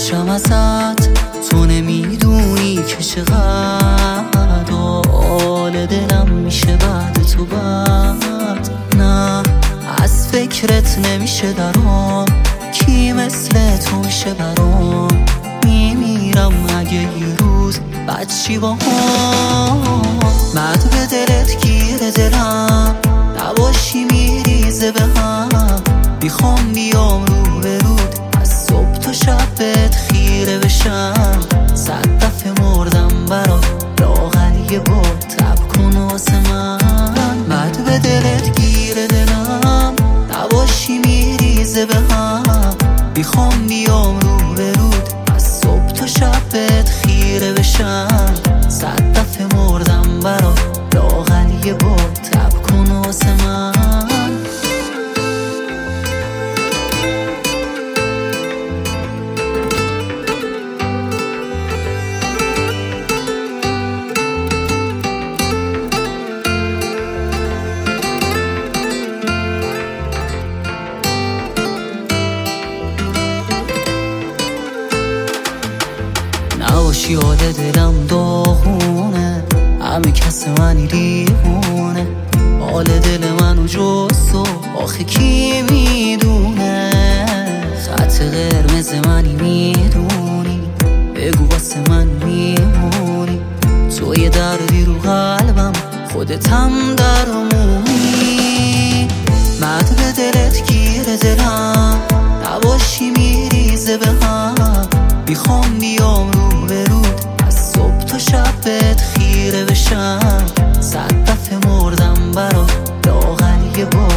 بشم ازت، تو نمیدونی که چقدر حال دلم میشه بعد تو بد. نه از فکرت نمیشه درام، کی مثل تو میشه برام. میمیرم اگه یه روز بد چی با هم. بعد به دلت گیر دلم، نباشی میریزه به هم. میخوام بیام رو به رود، از صبح تا شب بهت خیره بشم. 100 دفعه مردم برات، لاغر یه بار تب کن واسه من. بعد به دلت گیر دلم، نباشی میریزه به هم. میخوام بیام رو به رود، از صبح تا شب بهت خیره بشم. 100 دفعه مردم برات، لاغر یه بار تب کن واسه من. نباشی حال دلم داغونه، همه کس منی دیوونه. حال دل منو جز تو آخه کی میدونه. خط قرمز منی میدونی، بگو واسه من میمونی. تو یه دردی رو قلبم، خودت هم درمونی. بعد به دلت گیر دلم، نباشی میریزه به هم. میخوام بیام رو به رود، از صبح تا شب بهت خیره بشم. 100 دفعه مردم برات، لاغر یه بار